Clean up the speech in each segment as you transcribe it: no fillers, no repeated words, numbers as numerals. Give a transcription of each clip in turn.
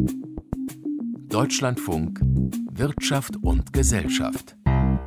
Deutschlandfunk Wirtschaft und Gesellschaft.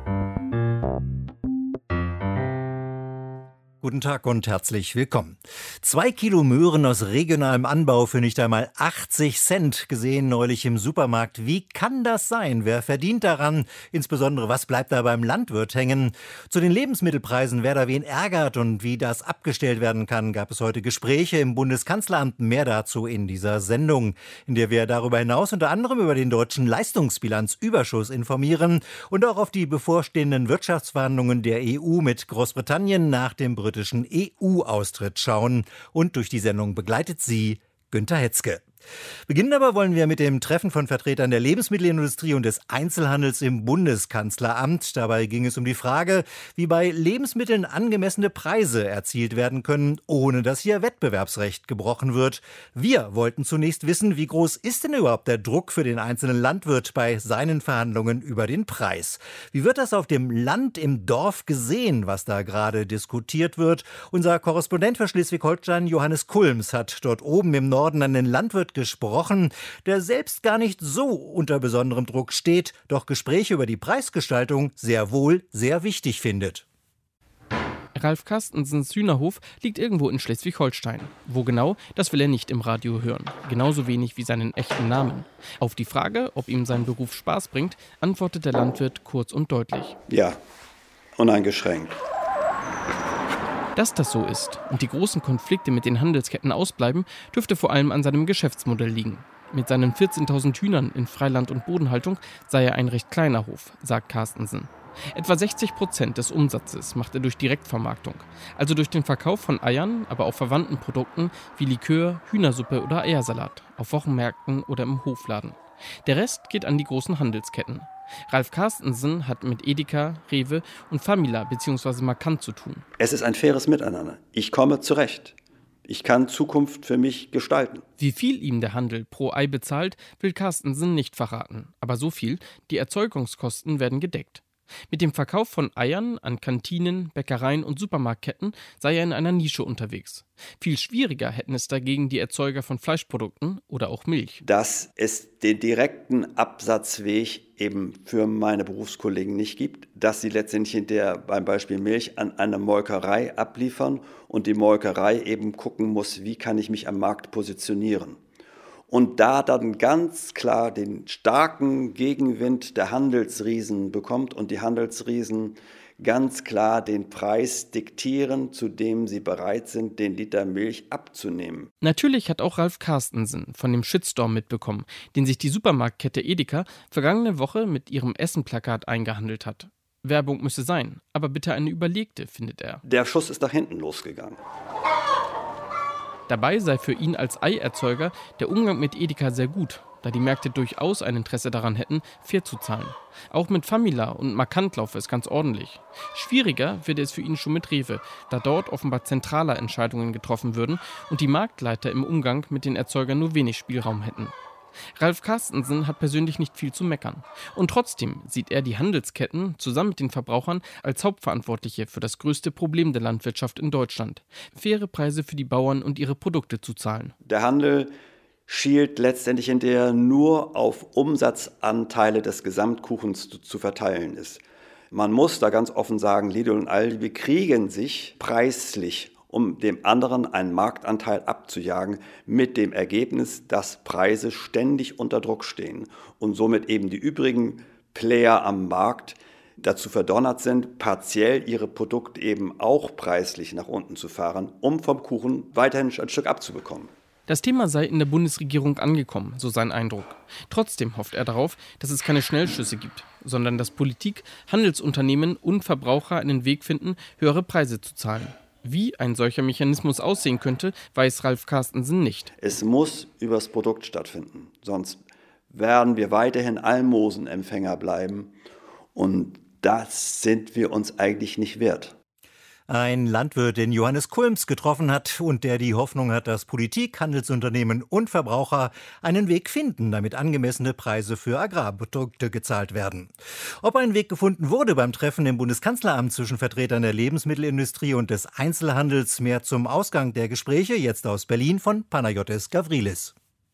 Guten Tag und herzlich willkommen. 2 Kilo Möhren aus regionalem Anbau für nicht einmal 80 Cent, gesehen neulich im Supermarkt. Wie kann das sein? Wer verdient daran? Insbesondere, was bleibt da beim Landwirt hängen? Zu den Lebensmittelpreisen, wer da wen ärgert und wie das abgestellt werden kann, gab es heute Gespräche im Bundeskanzleramt. Mehr dazu in dieser Sendung, in der wir darüber hinaus unter anderem über den deutschen Leistungsbilanzüberschuss informieren und auch auf die bevorstehenden Wirtschaftsverhandlungen der EU mit Großbritannien nach dem britischen EU-Austritt schauen. Und durch die Sendung begleitet sie Günther Hetzke. Beginnen aber wollen wir mit dem Treffen von Vertretern der Lebensmittelindustrie und des Einzelhandels im Bundeskanzleramt. Dabei ging es um die Frage, wie bei Lebensmitteln angemessene Preise erzielt werden können, ohne dass hier Wettbewerbsrecht gebrochen wird. Wir wollten zunächst wissen, wie groß ist denn überhaupt der Druck für den einzelnen Landwirt bei seinen Verhandlungen über den Preis? Wie wird das auf dem Land, im Dorf gesehen, was da gerade diskutiert wird? Unser Korrespondent für Schleswig-Holstein, Johannes Kulms, hat dort oben im Norden einen Landwirt gesprochen, der selbst gar nicht so unter besonderem Druck steht, doch Gespräche über die Preisgestaltung sehr wohl sehr wichtig findet. Ralf Carstensens Hühnerhof liegt irgendwo in Schleswig-Holstein. Wo genau, das will er nicht im Radio hören. Genauso wenig wie seinen echten Namen. Auf die Frage, ob ihm sein Beruf Spaß bringt, antwortet der Landwirt kurz und deutlich. Ja, uneingeschränkt. Dass das so ist und die großen Konflikte mit den Handelsketten ausbleiben, dürfte vor allem an seinem Geschäftsmodell liegen. Mit seinen 14.000 Hühnern in Freiland- und Bodenhaltung sei er ein recht kleiner Hof, sagt Carstensen. Etwa 60% des Umsatzes macht er durch Direktvermarktung, also durch den Verkauf von Eiern, aber auch verwandten Produkten wie Likör, Hühnersuppe oder Eiersalat, auf Wochenmärkten oder im Hofladen. Der Rest geht an die großen Handelsketten. Ralf Carstensen hat mit Edeka, Rewe und Famila bzw. Markant zu tun. Es ist ein faires Miteinander. Ich komme zurecht. Ich kann Zukunft für mich gestalten. Wie viel ihm der Handel pro Ei bezahlt, will Carstensen nicht verraten. Aber so viel, die Erzeugungskosten werden gedeckt. Mit dem Verkauf von Eiern an Kantinen, Bäckereien und Supermarktketten sei er in einer Nische unterwegs. Viel schwieriger hätten es dagegen die Erzeuger von Fleischprodukten oder auch Milch. Dass es den direkten Absatzweg eben für meine Berufskollegen nicht gibt, dass sie letztendlich beim Beispiel Milch an eine Molkerei abliefern und die Molkerei eben gucken muss, wie kann ich mich am Markt positionieren. Und da dann ganz klar den starken Gegenwind der Handelsriesen bekommt und die Handelsriesen ganz klar den Preis diktieren, zu dem sie bereit sind, den Liter Milch abzunehmen. Natürlich hat auch Ralf Carstensen von dem Shitstorm mitbekommen, den sich die Supermarktkette Edeka vergangene Woche mit ihrem Essenplakat eingehandelt hat. Werbung müsse sein, aber bitte eine überlegte, findet er. Der Schuss ist nach hinten losgegangen. Dabei sei für ihn als Eierzeuger der Umgang mit Edeka sehr gut, da die Märkte durchaus ein Interesse daran hätten, fair zu zahlen. Auch mit Famila und Markant laufe es ganz ordentlich. Schwieriger wird es für ihn schon mit Rewe, da dort offenbar zentraler Entscheidungen getroffen würden und die Marktleiter im Umgang mit den Erzeugern nur wenig Spielraum hätten. Ralf Carstensen hat persönlich nicht viel zu meckern. Und trotzdem sieht er die Handelsketten zusammen mit den Verbrauchern als Hauptverantwortliche für das größte Problem der Landwirtschaft in Deutschland: faire Preise für die Bauern und ihre Produkte zu zahlen. Der Handel schielt letztendlich hinterher nur auf Umsatzanteile des Gesamtkuchens zu verteilen ist. Man muss da ganz offen sagen, Lidl und Aldi bekriegen sich preislich, um dem anderen einen Marktanteil abzujagen, mit dem Ergebnis, dass Preise ständig unter Druck stehen und somit eben die übrigen Player am Markt dazu verdonnert sind, partiell ihre Produkte eben auch preislich nach unten zu fahren, um vom Kuchen weiterhin ein Stück abzubekommen. Das Thema sei in der Bundesregierung angekommen, so sein Eindruck. Trotzdem hofft er darauf, dass es keine Schnellschüsse gibt, sondern dass Politik, Handelsunternehmen und Verbraucher einen Weg finden, höhere Preise zu zahlen. Wie ein solcher Mechanismus aussehen könnte, weiß Ralf Carstensen nicht. Es muss übers Produkt stattfinden, sonst werden wir weiterhin Almosenempfänger bleiben und das sind wir uns eigentlich nicht wert. Ein Landwirt, den Johannes Kulms getroffen hat und der die Hoffnung hat, dass Politik, Handelsunternehmen und Verbraucher einen Weg finden, damit angemessene Preise für Agrarprodukte gezahlt werden. Ob ein Weg gefunden wurde beim Treffen im Bundeskanzleramt zwischen Vertretern der Lebensmittelindustrie und des Einzelhandels, mehr zum Ausgang der Gespräche, jetzt aus Berlin von Panayotis Gavrilis.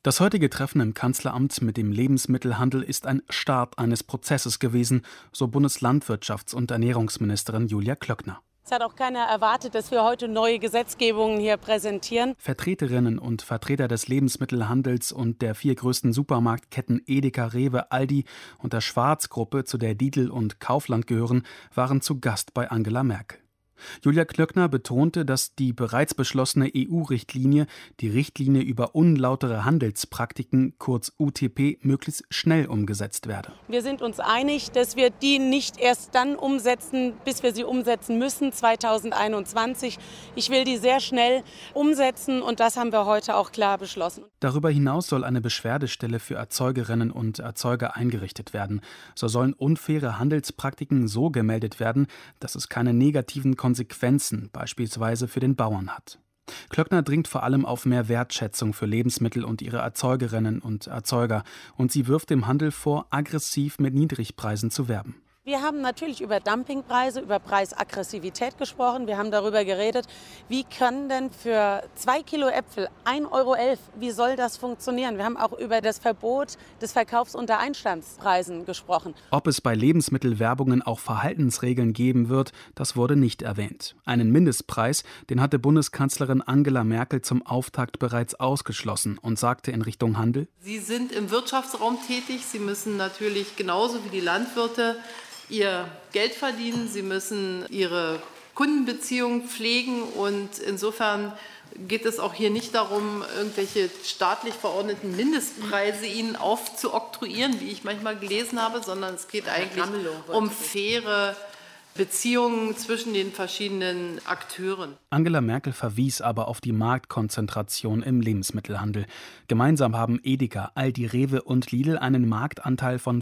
Das heutige Treffen im Kanzleramt mit dem Lebensmittelhandel ist ein Start eines Prozesses gewesen, so Bundeslandwirtschafts- und Ernährungsministerin Julia Klöckner. Es hat auch keiner erwartet, dass wir heute neue Gesetzgebungen hier präsentieren. Vertreterinnen und Vertreter des Lebensmittelhandels und der 4 größten Supermarktketten Edeka, Rewe, Aldi und der Schwarz-Gruppe, zu der Lidl und Kaufland gehören, waren zu Gast bei Angela Merkel. Julia Klöckner betonte, dass die bereits beschlossene EU-Richtlinie, die Richtlinie über unlautere Handelspraktiken, kurz UTP, möglichst schnell umgesetzt werde. Wir sind uns einig, dass wir die nicht erst dann umsetzen, bis wir sie umsetzen müssen, 2021. Ich will die sehr schnell umsetzen und das haben wir heute auch klar beschlossen. Darüber hinaus soll eine Beschwerdestelle für Erzeugerinnen und Erzeuger eingerichtet werden. So sollen unfaire Handelspraktiken so gemeldet werden, dass es keine negativen Konsequenzen, beispielsweise für den Bauern, hat. Klöckner dringt vor allem auf mehr Wertschätzung für Lebensmittel und ihre Erzeugerinnen und Erzeuger. Und sie wirft dem Handel vor, aggressiv mit Niedrigpreisen zu werben. Wir haben natürlich über Dumpingpreise, über Preisaggressivität gesprochen. Wir haben darüber geredet, wie kann denn für 2 Kilo Äpfel 1,11 €, wie soll das funktionieren? Wir haben auch über das Verbot des Verkaufs unter Einstandspreisen gesprochen. Ob es bei Lebensmittelwerbungen auch Verhaltensregeln geben wird, das wurde nicht erwähnt. Einen Mindestpreis, den hatte Bundeskanzlerin Angela Merkel zum Auftakt bereits ausgeschlossen und sagte in Richtung Handel: Sie sind im Wirtschaftsraum tätig. Sie müssen natürlich genauso wie die Landwirte ihr Geld verdienen, sie müssen ihre Kundenbeziehungen pflegen und insofern geht es auch hier nicht darum, irgendwelche staatlich verordneten Mindestpreise ihnen aufzuoktroyieren, wie ich manchmal gelesen habe, sondern es geht eigentlich um faire Beziehungen zwischen den verschiedenen Akteuren. Angela Merkel verwies aber auf die Marktkonzentration im Lebensmittelhandel. Gemeinsam haben Edeka, Aldi, Rewe und Lidl einen Marktanteil von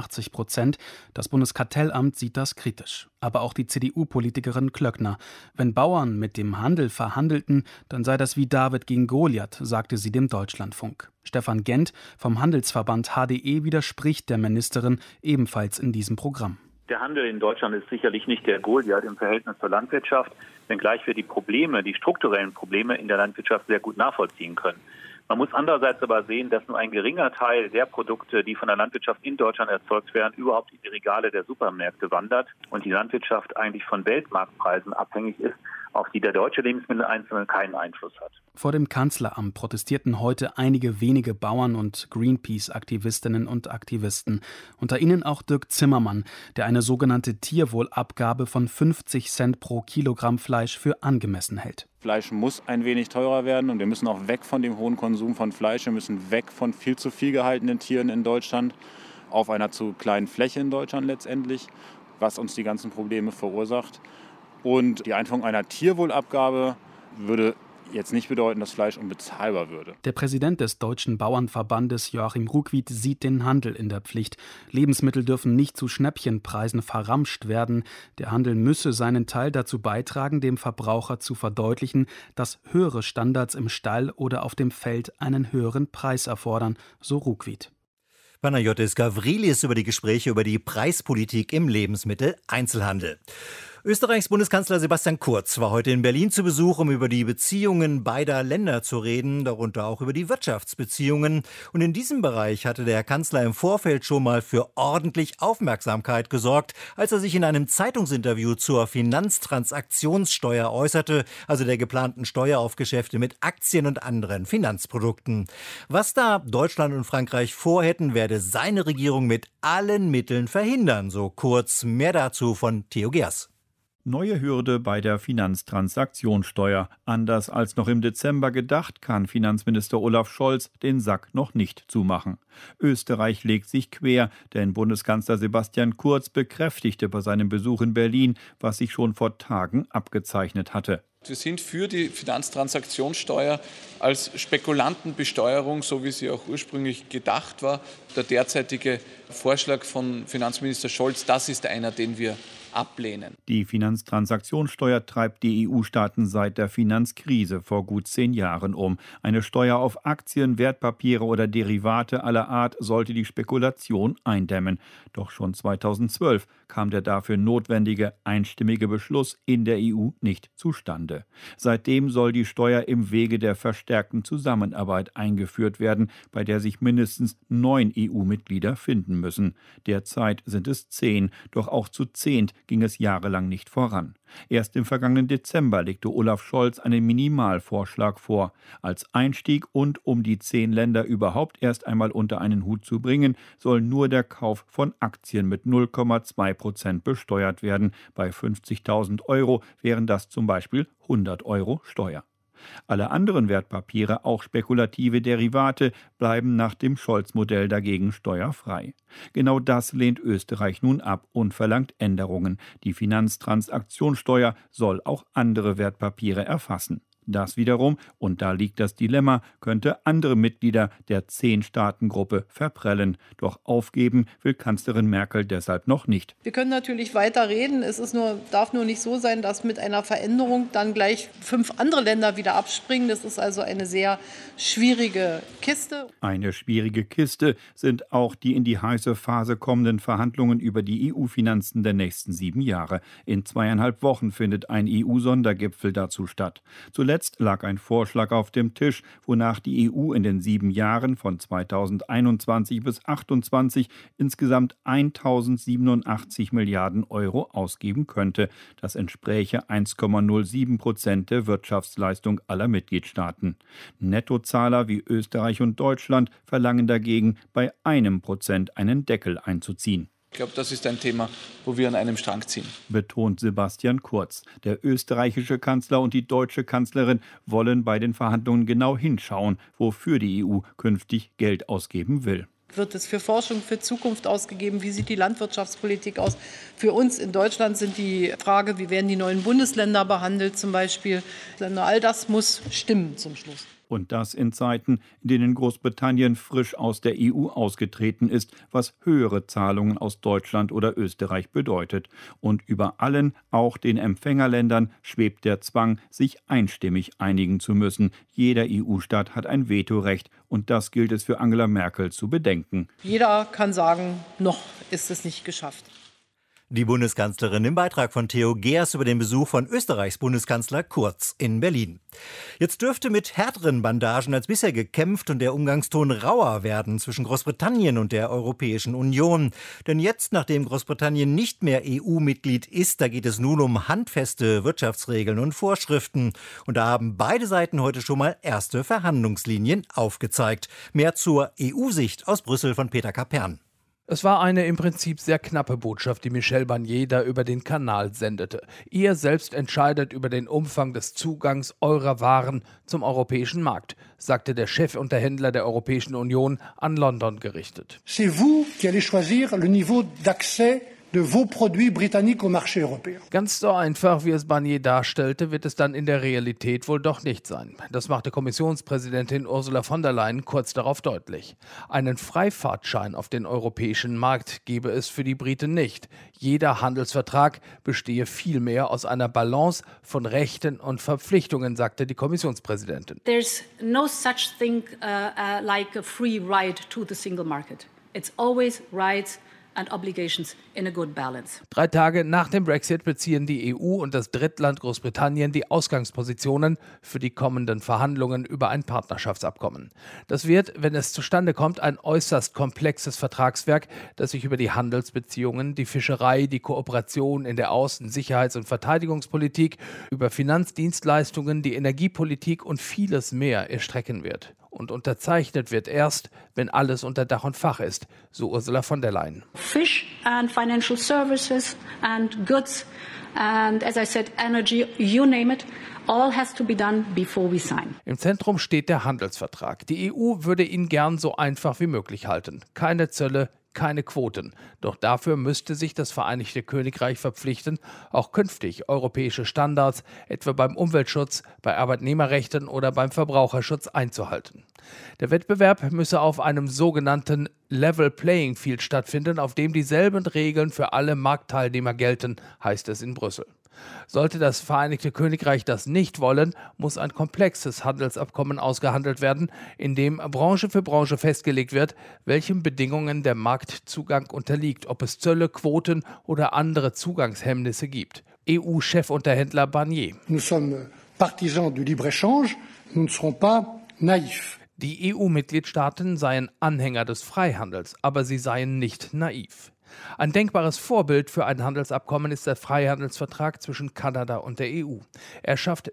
85%. Das Bundeskartellamt sieht das kritisch. Aber auch die CDU-Politikerin Klöckner. Wenn Bauern mit dem Handel verhandelten, dann sei das wie David gegen Goliath, sagte sie dem Deutschlandfunk. Stefan Gent vom Handelsverband HDE widerspricht der Ministerin ebenfalls in diesem Programm. Der Handel in Deutschland ist sicherlich nicht der Goliath im Verhältnis zur Landwirtschaft, wenngleich wir die Probleme, die strukturellen Probleme in der Landwirtschaft sehr gut nachvollziehen können. Man muss andererseits aber sehen, dass nur ein geringer Teil der Produkte, die von der Landwirtschaft in Deutschland erzeugt werden, überhaupt in die Regale der Supermärkte wandert und die Landwirtschaft eigentlich von Weltmarktpreisen abhängig ist, auf die der deutsche Lebensmitteleinzelhandel keinen Einfluss hat. Vor dem Kanzleramt protestierten heute einige wenige Bauern und Greenpeace-Aktivistinnen und Aktivisten. Unter ihnen auch Dirk Zimmermann, der eine sogenannte Tierwohlabgabe von 50 Cent pro Kilogramm Fleisch für angemessen hält. Fleisch muss ein wenig teurer werden und wir müssen auch weg von dem hohen Konsum von Fleisch. Wir müssen weg von viel zu viel gehaltenen Tieren in Deutschland auf einer zu kleinen Fläche in Deutschland letztendlich, was uns die ganzen Probleme verursacht. Und die Einführung einer Tierwohlabgabe würde jetzt nicht bedeuten, dass Fleisch unbezahlbar würde. Der Präsident des Deutschen Bauernverbandes, Joachim Ruckwied, sieht den Handel in der Pflicht. Lebensmittel dürfen nicht zu Schnäppchenpreisen verramscht werden. Der Handel müsse seinen Teil dazu beitragen, dem Verbraucher zu verdeutlichen, dass höhere Standards im Stall oder auf dem Feld einen höheren Preis erfordern, so Ruckwied. Panagiotis Gavrilis über die Gespräche über die Preispolitik im Lebensmitteleinzelhandel. Österreichs Bundeskanzler Sebastian Kurz war heute in Berlin zu Besuch, um über die Beziehungen beider Länder zu reden, darunter auch über die Wirtschaftsbeziehungen. Und in diesem Bereich hatte der Kanzler im Vorfeld schon mal für ordentlich Aufmerksamkeit gesorgt, als er sich in einem Zeitungsinterview zur Finanztransaktionssteuer äußerte, also der geplanten Steuer auf Geschäfte mit Aktien und anderen Finanzprodukten. Was da Deutschland und Frankreich vorhätten, werde seine Regierung mit allen Mitteln verhindern, so Kurz. Mehr dazu von Theo Geers. Neue Hürde bei der Finanztransaktionssteuer. Anders als noch im Dezember gedacht, kann Finanzminister Olaf Scholz den Sack noch nicht zumachen. Österreich legt sich quer, denn Bundeskanzler Sebastian Kurz bekräftigte bei seinem Besuch in Berlin, was sich schon vor Tagen abgezeichnet hatte. Wir sind für die Finanztransaktionssteuer als Spekulantenbesteuerung, so wie sie auch ursprünglich gedacht war. Der derzeitige Vorschlag von Finanzminister Scholz, das ist einer, den wir ablehnen. Die Finanztransaktionssteuer treibt die EU-Staaten seit der Finanzkrise vor gut 10 Jahren um. Eine Steuer auf Aktien, Wertpapiere oder Derivate aller Art sollte die Spekulation eindämmen. Doch schon 2012 kam der dafür notwendige einstimmige Beschluss in der EU nicht zustande. Seitdem soll die Steuer im Wege der verstärkten Zusammenarbeit eingeführt werden, bei der sich mindestens 9 EU-Mitglieder finden müssen. Derzeit sind es 10, doch auch zu 10 ging es jahrelang nicht voran. Erst im vergangenen Dezember legte Olaf Scholz einen Minimalvorschlag vor. Als Einstieg und um die 10 Länder überhaupt erst einmal unter einen Hut zu bringen, soll nur der Kauf von Aktien mit 0,2% besteuert werden. Bei 50.000 Euro wären das zum Beispiel 100 Euro Steuer. Alle anderen Wertpapiere, auch spekulative Derivate, bleiben nach dem Scholz-Modell dagegen steuerfrei. Genau das lehnt Österreich nun ab und verlangt Änderungen. Die Finanztransaktionssteuer soll auch andere Wertpapiere erfassen. Das wiederum, und da liegt das Dilemma, könnte andere Mitglieder der 10-Staaten-Gruppe verprellen. Doch aufgeben will Kanzlerin Merkel deshalb noch nicht. Wir können natürlich weiter reden. Darf nur nicht so sein, dass mit einer Veränderung dann gleich 5 andere Länder wieder abspringen. Das ist also eine sehr schwierige Kiste. Eine schwierige Kiste sind auch die in die heiße Phase kommenden Verhandlungen über die EU-Finanzen der nächsten 7 Jahre. In 2,5 Wochen findet ein EU-Sondergipfel dazu statt. Zuletzt lag ein Vorschlag auf dem Tisch, wonach die EU in den 7 Jahren von 2021 bis 2028 insgesamt 1.087 Milliarden Euro ausgeben könnte. Das entspräche 1,07% der Wirtschaftsleistung aller Mitgliedstaaten. Nettozahler wie Österreich und Deutschland verlangen dagegen, bei 1% einen Deckel einzuziehen. Ich glaube, das ist ein Thema, wo wir an einem Strang ziehen. Betont Sebastian Kurz. Der österreichische Kanzler und die deutsche Kanzlerin wollen bei den Verhandlungen genau hinschauen, wofür die EU künftig Geld ausgeben will. Wird es für Forschung, für Zukunft ausgegeben? Wie sieht die Landwirtschaftspolitik aus? Für uns in Deutschland sind die Frage, wie werden die neuen Bundesländer behandelt zum Beispiel? All das muss stimmen zum Schluss. Und das in Zeiten, in denen Großbritannien frisch aus der EU ausgetreten ist, was höhere Zahlungen aus Deutschland oder Österreich bedeutet. Und über allen, auch den Empfängerländern, schwebt der Zwang, sich einstimmig einigen zu müssen. Jeder EU-Staat hat ein Vetorecht und das gilt es für Angela Merkel zu bedenken. Jeder kann sagen, noch ist es nicht geschafft. Die Bundeskanzlerin im Beitrag von Theo Geers über den Besuch von Österreichs Bundeskanzler Kurz in Berlin. Jetzt dürfte mit härteren Bandagen als bisher gekämpft und der Umgangston rauer werden zwischen Großbritannien und der Europäischen Union. Denn jetzt, nachdem Großbritannien nicht mehr EU-Mitglied ist, da geht es nun um handfeste Wirtschaftsregeln und Vorschriften. Und da haben beide Seiten heute schon mal erste Verhandlungslinien aufgezeigt. Mehr zur EU-Sicht aus Brüssel von Peter Kapern. Es war eine im Prinzip sehr knappe Botschaft, die Michel Barnier da über den Kanal sendete. Ihr selbst entscheidet über den Umfang des Zugangs eurer Waren zum europäischen Markt, sagte der Chefunterhändler der Europäischen Union an London gerichtet. C'est vous qui allez choisir le niveau d'accès de vos produits britanniques au marché européen. Ganz so einfach, wie es Barnier darstellte, wird es dann in der Realität wohl doch nicht sein. Das machte Kommissionspräsidentin Ursula von der Leyen kurz darauf deutlich. Einen Freifahrtschein auf den europäischen Markt gebe es für die Briten nicht. Jeder Handelsvertrag bestehe vielmehr aus einer Balance von Rechten und Verpflichtungen, sagte die Kommissionspräsidentin. There's no such thing like a free ride to the single market. It's always rights and obligations in a good balance. 3 Tage nach dem Brexit beziehen die EU und das Drittland Großbritannien die Ausgangspositionen für die kommenden Verhandlungen über ein Partnerschaftsabkommen. Das wird, wenn es zustande kommt, ein äußerst komplexes Vertragswerk, das sich über die Handelsbeziehungen, die Fischerei, die Kooperation in der Außen-, Sicherheits- und Verteidigungspolitik, über Finanzdienstleistungen, die Energiepolitik und vieles mehr erstrecken wird. Und unterzeichnet wird erst, wenn alles unter Dach und Fach ist, so Ursula von der Leyen. Fish and financial services and goods and, as I said, energy, you name it, all has to be done before we sign. Im Zentrum steht der Handelsvertrag. Die EU würde ihn gern so einfach wie möglich halten. Keine Zölle, keine Quoten. Doch dafür müsste sich das Vereinigte Königreich verpflichten, auch künftig europäische Standards, etwa beim Umweltschutz, bei Arbeitnehmerrechten oder beim Verbraucherschutz einzuhalten. Der Wettbewerb müsse auf einem sogenannten Level Playing Field stattfinden, auf dem dieselben Regeln für alle Marktteilnehmer gelten, heißt es in Brüssel. Sollte das Vereinigte Königreich das nicht wollen, muss ein komplexes Handelsabkommen ausgehandelt werden, in dem Branche für Branche festgelegt wird, welchen Bedingungen der Marktzugang unterliegt, ob es Zölle, Quoten oder andere Zugangshemmnisse gibt. EU-Chefunterhändler Barnier. Nous sommes partisans du libre-échange, nous ne serons pas naïfs. Die EU-Mitgliedstaaten seien Anhänger des Freihandels, aber sie seien nicht naiv. Ein denkbares Vorbild für ein Handelsabkommen ist der Freihandelsvertrag zwischen Kanada und der EU. Er schafft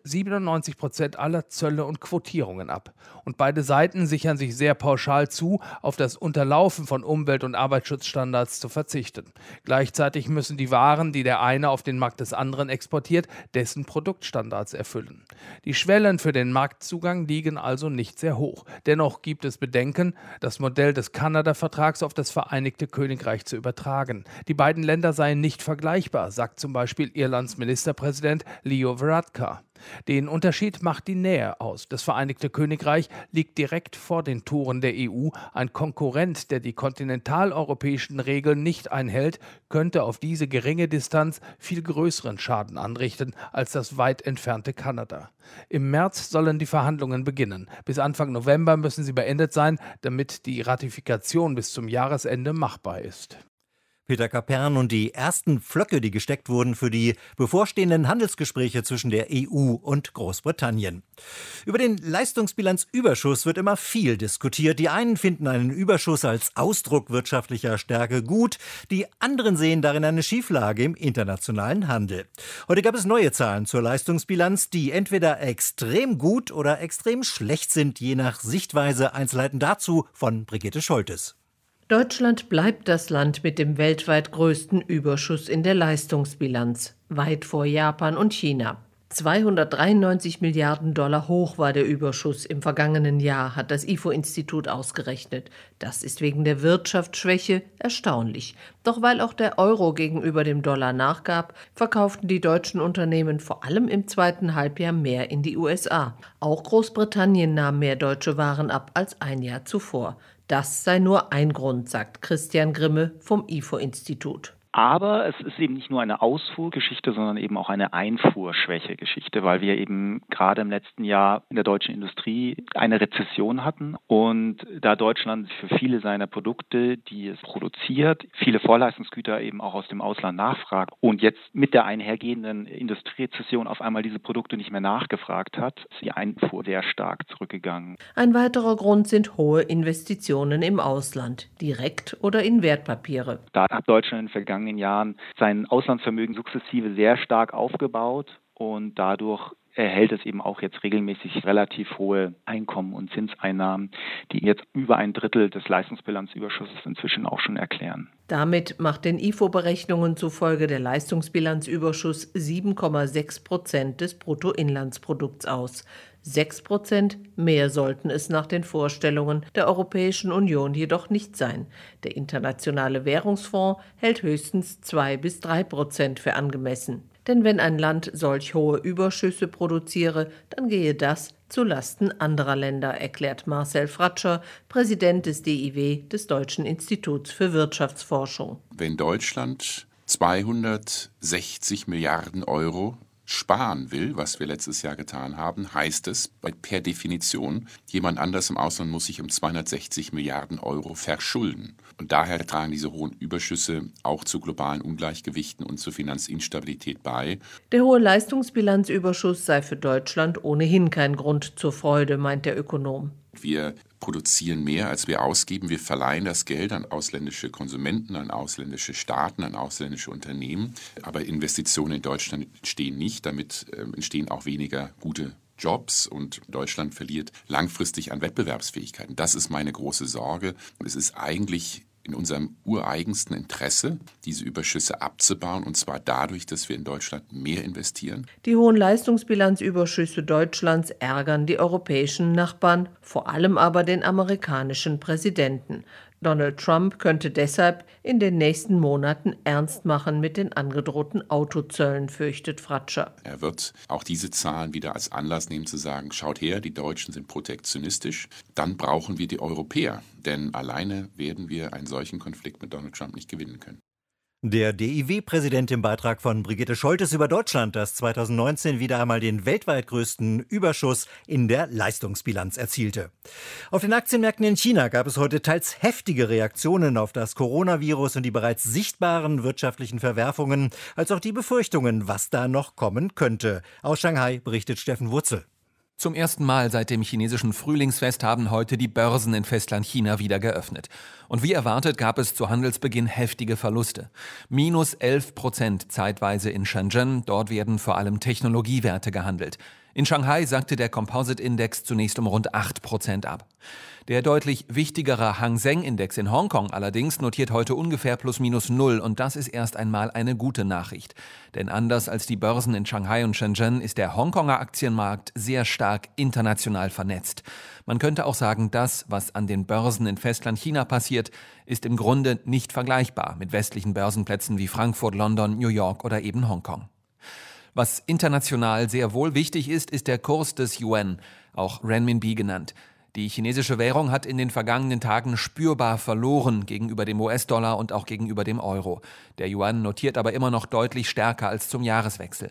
97% aller Zölle und Quotierungen ab. Und beide Seiten sichern sich sehr pauschal zu, auf das Unterlaufen von Umwelt- und Arbeitsschutzstandards zu verzichten. Gleichzeitig müssen die Waren, die der eine auf den Markt des anderen exportiert, dessen Produktstandards erfüllen. Die Schwellen für den Marktzugang liegen also nicht sehr hoch. Dennoch gibt es Bedenken, das Modell des Kanada-Vertrags auf das Vereinigte Königreich zu übertragen. Die beiden Länder seien nicht vergleichbar, sagt zum Beispiel Irlands Ministerpräsident Leo Varadkar. Den Unterschied macht die Nähe aus. Das Vereinigte Königreich liegt direkt vor den Toren der EU. Ein Konkurrent, der die kontinentaleuropäischen Regeln nicht einhält, könnte auf diese geringe Distanz viel größeren Schaden anrichten als das weit entfernte Kanada. Im März sollen die Verhandlungen beginnen. Bis Anfang November müssen sie beendet sein, damit die Ratifikation bis zum Jahresende machbar ist. Peter Kapern und die ersten Pflöcke, die gesteckt wurden für die bevorstehenden Handelsgespräche zwischen der EU und Großbritannien. Über den Leistungsbilanzüberschuss wird immer viel diskutiert. Die einen finden einen Überschuss als Ausdruck wirtschaftlicher Stärke gut, die anderen sehen darin eine Schieflage im internationalen Handel. Heute gab es neue Zahlen zur Leistungsbilanz, die entweder extrem gut oder extrem schlecht sind, je nach Sichtweise. Einzelheiten dazu von Brigitte Scholtes. Deutschland bleibt das Land mit dem weltweit größten Überschuss in der Leistungsbilanz, weit vor Japan und China. 293 Milliarden Dollar hoch war der Überschuss im vergangenen Jahr, hat das IFO-Institut ausgerechnet. Das ist wegen der Wirtschaftsschwäche erstaunlich. Doch weil auch der Euro gegenüber dem Dollar nachgab, verkauften die deutschen Unternehmen vor allem im zweiten Halbjahr mehr in die USA. Auch Großbritannien nahm mehr deutsche Waren ab als ein Jahr zuvor. Das sei nur ein Grund, sagt Christian Grimme vom IFO-Institut. Aber es ist eben nicht nur eine Ausfuhrgeschichte, sondern eben auch eine Einfuhrschwäche-Geschichte, weil wir eben gerade im letzten Jahr in der deutschen Industrie eine Rezession hatten und da Deutschland für viele seiner Produkte, die es produziert, viele Vorleistungsgüter eben auch aus dem Ausland nachfragt und jetzt mit der einhergehenden Industrierezession auf einmal diese Produkte nicht mehr nachgefragt hat, ist die Einfuhr sehr stark zurückgegangen. Ein weiterer Grund sind hohe Investitionen im Ausland, direkt oder in Wertpapiere. Da hat Deutschland in den vergangenen Jahren sein Auslandsvermögen sukzessive sehr stark aufgebaut und dadurch erhält es eben auch jetzt regelmäßig relativ hohe Einkommen und Zinseinnahmen, die jetzt über ein Drittel des Leistungsbilanzüberschusses inzwischen auch schon erklären. Damit macht den IFO-Berechnungen zufolge der Leistungsbilanzüberschuss 7,6% des Bruttoinlandsprodukts aus. 6% mehr sollten es nach den Vorstellungen der Europäischen Union jedoch nicht sein. Der Internationale Währungsfonds hält höchstens 2-3% für angemessen. Denn wenn ein Land solch hohe Überschüsse produziere, dann gehe das zulasten anderer Länder, erklärt Marcel Fratscher, Präsident des DIW, des Deutschen Instituts für Wirtschaftsforschung. Wenn Deutschland 260 Milliarden Euro sparen will, was wir letztes Jahr getan haben, heißt es per Definition, jemand anders im Ausland muss sich um 260 Milliarden Euro verschulden. Und daher tragen diese hohen Überschüsse auch zu globalen Ungleichgewichten und zur Finanzinstabilität bei. Der hohe Leistungsbilanzüberschuss sei für Deutschland ohnehin kein Grund zur Freude, meint der Ökonom. Wir produzieren mehr, als wir ausgeben. Wir verleihen das Geld an ausländische Konsumenten, an ausländische Staaten, an ausländische Unternehmen. Aber Investitionen in Deutschland entstehen nicht. Damit entstehen auch weniger gute Jobs und Deutschland verliert langfristig an Wettbewerbsfähigkeit. Das ist meine große Sorge. Es ist eigentlich in unserem ureigensten Interesse, diese Überschüsse abzubauen, und zwar dadurch, dass wir in Deutschland mehr investieren. Die hohen Leistungsbilanzüberschüsse Deutschlands ärgern die europäischen Nachbarn, vor allem aber den amerikanischen Präsidenten. Donald Trump könnte deshalb in den nächsten Monaten ernst machen mit den angedrohten Autozöllen, fürchtet Fratscher. Er wird auch diese Zahlen wieder als Anlass nehmen zu sagen, schaut her, die Deutschen sind protektionistisch, dann brauchen wir die Europäer, denn alleine werden wir einen solchen Konflikt mit Donald Trump nicht gewinnen können. Der DIW-Präsident im Beitrag von Brigitte Scholtes über Deutschland, das 2019 wieder einmal den weltweit größten Überschuss in der Leistungsbilanz erzielte. Auf den Aktienmärkten in China gab es heute teils heftige Reaktionen auf das Coronavirus und die bereits sichtbaren wirtschaftlichen Verwerfungen, als auch die Befürchtungen, was da noch kommen könnte. Aus Shanghai berichtet Steffen Wurzel. Zum ersten Mal seit dem chinesischen Frühlingsfest haben heute die Börsen in Festlandchina wieder geöffnet. Und wie erwartet gab es zu Handelsbeginn heftige Verluste. Minus 11% zeitweise in Shenzhen, dort werden vor allem Technologiewerte gehandelt. In Shanghai sackte der Composite-Index zunächst um rund 8% ab. Der deutlich wichtigere Hang Seng-Index in Hongkong allerdings notiert heute ungefähr plus minus 0 und das ist erst einmal eine gute Nachricht. Denn anders als die Börsen in Shanghai und Shenzhen ist der Hongkonger Aktienmarkt sehr stark international vernetzt. Man könnte auch sagen, das, was an den Börsen in Festlandchina passiert, ist im Grunde nicht vergleichbar mit westlichen Börsenplätzen wie Frankfurt, London, New York oder eben Hongkong. Was international sehr wohl wichtig ist, ist der Kurs des Yuan, auch Renminbi genannt. Die chinesische Währung hat in den vergangenen Tagen spürbar verloren gegenüber dem US-Dollar und auch gegenüber dem Euro. Der Yuan notiert aber immer noch deutlich stärker als zum Jahreswechsel.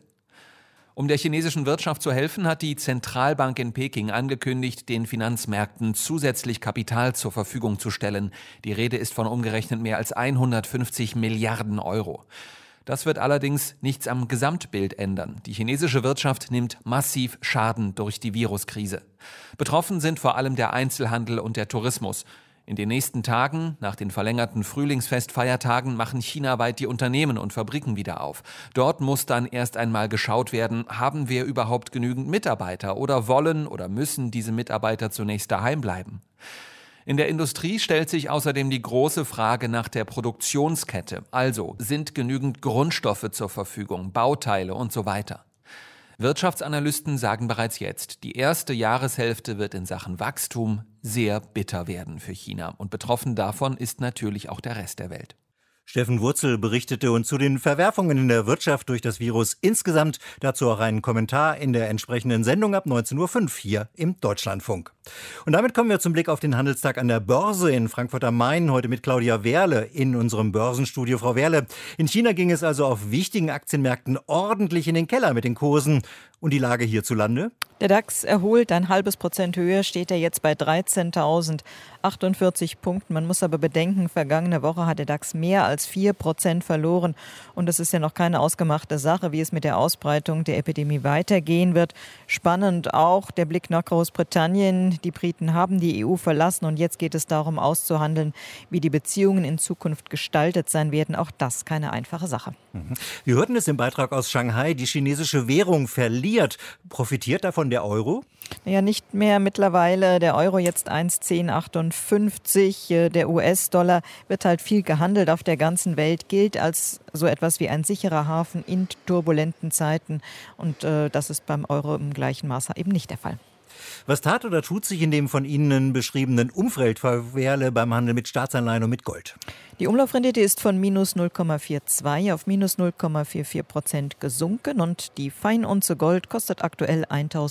Um der chinesischen Wirtschaft zu helfen, hat die Zentralbank in Peking angekündigt, den Finanzmärkten zusätzlich Kapital zur Verfügung zu stellen. Die Rede ist von umgerechnet mehr als 150 Milliarden Euro. Das wird allerdings nichts am Gesamtbild ändern. Die chinesische Wirtschaft nimmt massiv Schaden durch die Viruskrise. Betroffen sind vor allem der Einzelhandel und der Tourismus. In den nächsten Tagen, nach den verlängerten Frühlingsfestfeiertagen, machen chinaweit die Unternehmen und Fabriken wieder auf. Dort muss dann erst einmal geschaut werden, haben wir überhaupt genügend Mitarbeiter oder wollen oder müssen diese Mitarbeiter zunächst daheim bleiben? In der Industrie stellt sich außerdem die große Frage nach der Produktionskette. Also, sind genügend Grundstoffe zur Verfügung, Bauteile und so weiter? Wirtschaftsanalysten sagen bereits jetzt, die erste Jahreshälfte wird in Sachen Wachstum sehr bitter werden für China. Und betroffen davon ist natürlich auch der Rest der Welt. Steffen Wurzel berichtete uns zu den Verwerfungen in der Wirtschaft durch das Virus insgesamt. Dazu auch einen Kommentar in der entsprechenden Sendung ab 19.05 Uhr hier im Deutschlandfunk. Und damit kommen wir zum Blick auf den Handelstag an der Börse in Frankfurt am Main. Heute mit Claudia Werle in unserem Börsenstudio. Frau Werle, in China ging es also auf wichtigen Aktienmärkten ordentlich in den Keller mit den Kursen. Und die Lage hierzulande? Der DAX erholt 0,5% höher, steht er jetzt bei 13.048 Punkten. Man muss aber bedenken, vergangene Woche hat der DAX mehr als 4% verloren. Und es ist ja noch keine ausgemachte Sache, wie es mit der Ausbreitung der Epidemie weitergehen wird. Spannend auch der Blick nach Großbritannien. Die Briten haben die EU verlassen und jetzt geht es darum auszuhandeln, wie die Beziehungen in Zukunft gestaltet sein werden. Auch das keine einfache Sache. Wir hörten es im Beitrag aus Shanghai, die chinesische Währung verliert. Profitiert davon der Euro? Ja, nicht mehr mittlerweile. Der Euro jetzt 1,1058. Der US-Dollar wird halt viel gehandelt auf der ganzen Welt, gilt als so etwas wie ein sicherer Hafen in turbulenten Zeiten. Und das ist beim Euro im gleichen Maße eben nicht der Fall. Was tat oder tut sich in dem von Ihnen beschriebenen Umfeld, Frau Werle, beim Handel mit Staatsanleihen und mit Gold? Die Umlaufrendite ist von minus 0,42 auf minus 0,44% gesunken und die Feinunze Gold kostet aktuell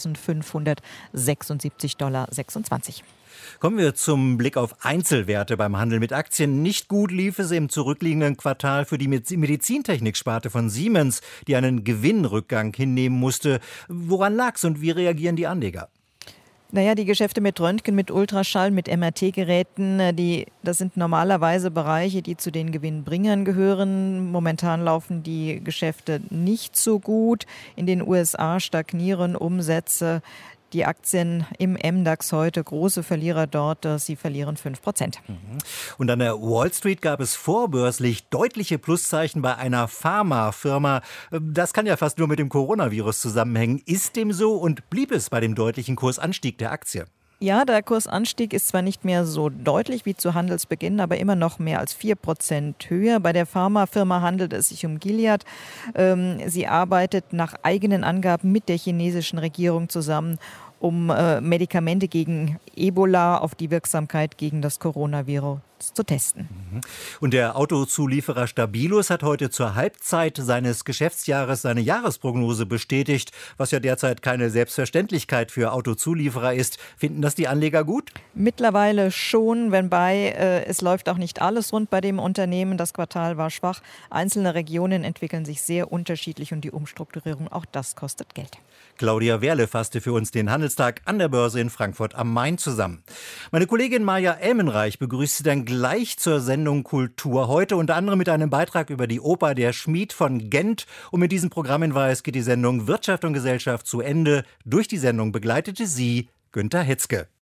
$1.576,26. Kommen wir zum Blick auf Einzelwerte beim Handel mit Aktien. Nicht gut lief es im zurückliegenden Quartal für die Medizintechniksparte von Siemens, die einen Gewinnrückgang hinnehmen musste. Woran lag's und wie reagieren die Anleger? Naja, die Geschäfte mit Röntgen, mit Ultraschall, mit MRT-Geräten, das sind normalerweise Bereiche, die zu den Gewinnbringern gehören. Momentan laufen die Geschäfte nicht so gut. In den USA stagnieren Umsätze. Die Aktien im MDAX heute, große Verlierer dort, sie verlieren 5%. Und an der Wall Street gab es vorbörslich deutliche Pluszeichen bei einer Pharmafirma. Das kann ja fast nur mit dem Coronavirus zusammenhängen. Ist dem so und blieb es bei dem deutlichen Kursanstieg der Aktie? Ja, der Kursanstieg ist zwar nicht mehr so deutlich wie zu Handelsbeginn, aber immer noch mehr als 4% höher. Bei der Pharmafirma handelt es sich um Gilead. Sie arbeitet nach eigenen Angaben mit der chinesischen Regierung zusammen, um Medikamente gegen Ebola auf die Wirksamkeit gegen das Coronavirus zu testen. Und der Autozulieferer Stabilus hat heute zur Halbzeit seines Geschäftsjahres seine Jahresprognose bestätigt, was ja derzeit keine Selbstverständlichkeit für Autozulieferer ist. Finden das die Anleger gut? Mittlerweile schon, wobei es läuft auch nicht alles rund bei dem Unternehmen. Das Quartal war schwach. Einzelne Regionen entwickeln sich sehr unterschiedlich und die Umstrukturierung, auch das kostet Geld. Claudia Werle fasste für uns den Handelstag an der Börse in Frankfurt am Main zusammen. Meine Kollegin Maja Elmenreich begrüßt Sie dann gleich zur Sendung Kultur. Heute unter anderem mit einem Beitrag über die Oper Der Schmied von Gent. Und mit diesem Programmhinweis geht die Sendung Wirtschaft und Gesellschaft zu Ende. Durch die Sendung begleitete sie Günter Hetzke.